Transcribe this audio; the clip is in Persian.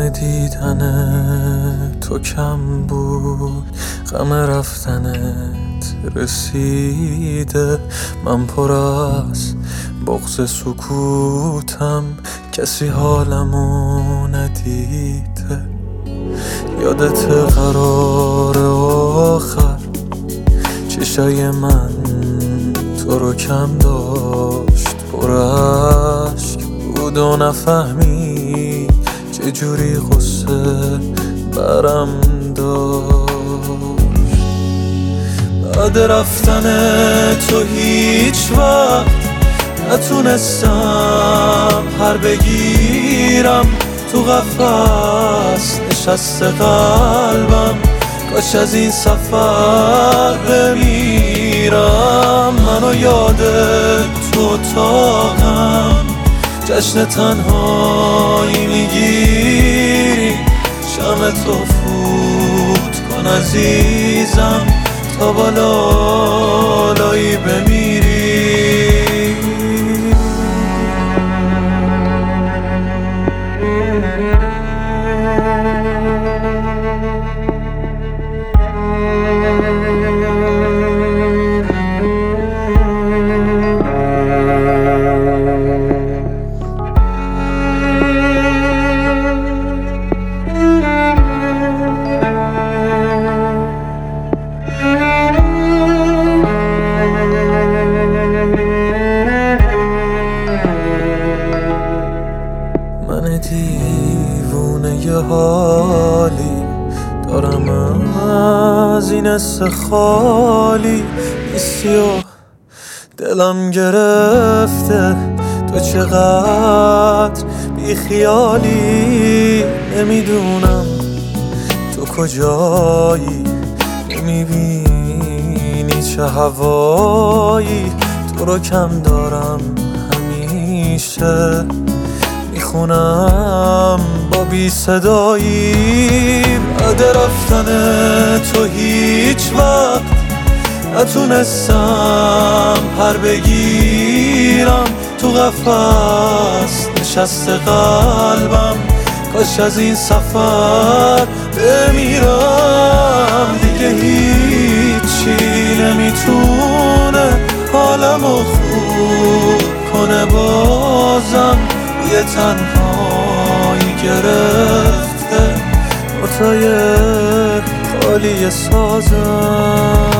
دیدن تو کم بود، غم رفتنت رسیده. من پر از بغض سکوتم، کسی حالمو ندیده. یادت قرار آخر چشای من تو رو کم داشت، پر اشک بود و نفهمی چجوری غصه برم داشت. بعد رفتن تو هیچ وقت نتونستم پر بگیرم، تو قفس نشسته قلبم، کاش از این سفر بمیرم. منو یاد تو اتاقم جشن تنهایی میگیری، شمع تو فوت کن عزیزم تا بالایی بمیری. من دیوونه یه حالی دارم از این استخالی، نیستی و دلم گرفته. تو چقدر بی خیالی، نمیدونم تو کجایی، نمیبینی چه هوایی. تو رو کم دارم همیشه، میخونم با بی صدایی. بعد رفتن تو هیچ وقت نتونستم پر بگیرم، تو قفس نشسته قلبم، کاش از این سفر بمیرم. دیگه هیچی نمیتونه حالمو خوب کنه، بازم یه تنهایی گرفته نوتای خالی سازم.